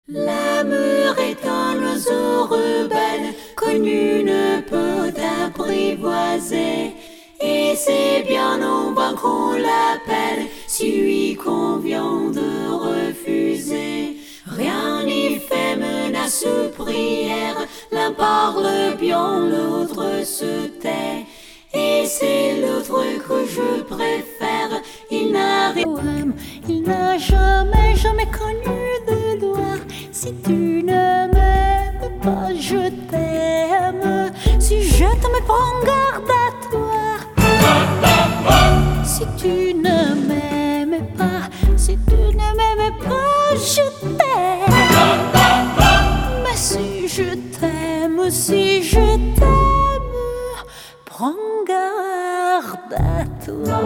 L'amour est un oiseau rebelle que nul ne peut apprivoiser. Et c'est bien en vain qu'on l'appelle si lui convient de refuser. Rien n'y fait, menace ou prière, l'un parle bien, l'autre se tait. Et c'est l'autre que je préfère, il n'a jamais connu de gloire. Si tu ne m'aimes pas, je t'aime. Si je t'aime, prends garde à toi. Si tu ne m'aimes pas, si tu ne m'aimes pas, je t'aime. Mais si je t'aime, si je t'aime, prends garde à toi.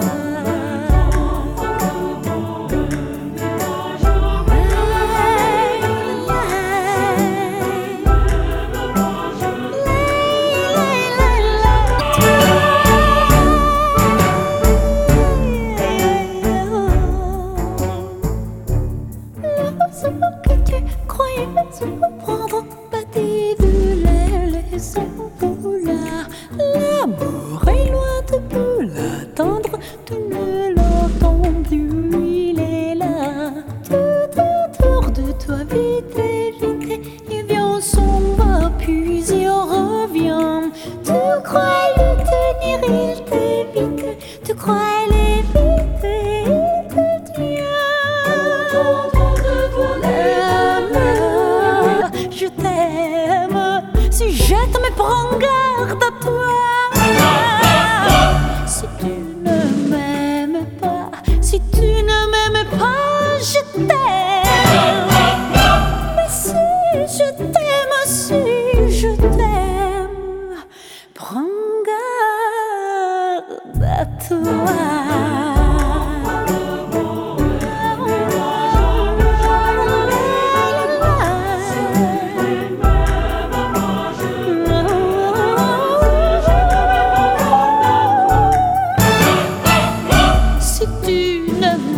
Que tu croyais prendre pâté de les épaulards. L'amour est loin de peu l'attendre, tu ne l'entends plus, il est là. Tout autour de toi, vite et vite, il vient, s'en va, puis il revient. Tu crois le tenir, il t'évite, tu crois l'éviter, il te tient. Je t'aime, si je t'aime, prends garde à toi. Si tu ne m'aimes pas, si tu ne m'aimes pas, je t'aime. Mais si je t'aime, si je t'aime, prends garde à toi.